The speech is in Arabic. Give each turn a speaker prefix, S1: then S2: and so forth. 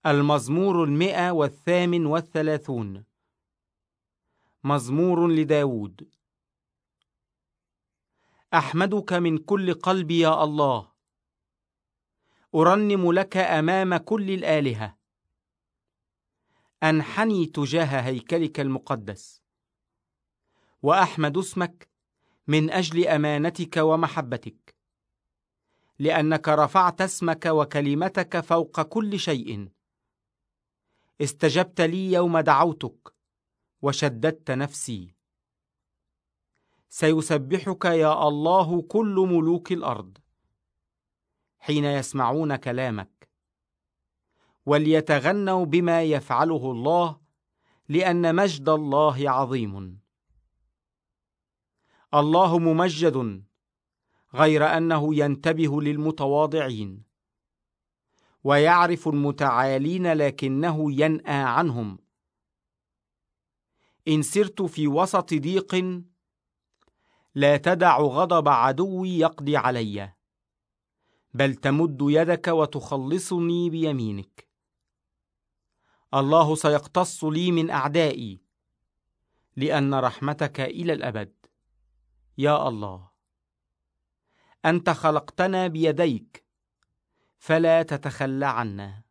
S1: المزمور 138. مزمور لداود. أحمدك من كل قلبي يا الله، أرنم لك أمام كل الآلهة. أنحني تجاه هيكلك المقدس، وأحمد اسمك من أجل أمانتك ومحبتك، لأنك رفعت اسمك وكلمتك فوق كل شيء. استجبت لي يوم دعوتك وشددت نفسي. سيسبحك يا الله كل ملوك الأرض حين يسمعون كلامك، وليتغنوا بما يفعله الله، لأن مجد الله عظيم. الله ممجد، غير أنه ينتبه للمتواضعين، ويعرف المتعالين لكنه ينأى عنهم. إن سرت في وسط ضيق، لا تدع غضب عدوي يقضي علي، بل تمد يدك وتخلصني بيمينك. الله سيقتص لي من أعدائي، لأن رحمتك إلى الأبد. يا الله، أنت خلقتنا بيديك، فلا تتخلى عنا.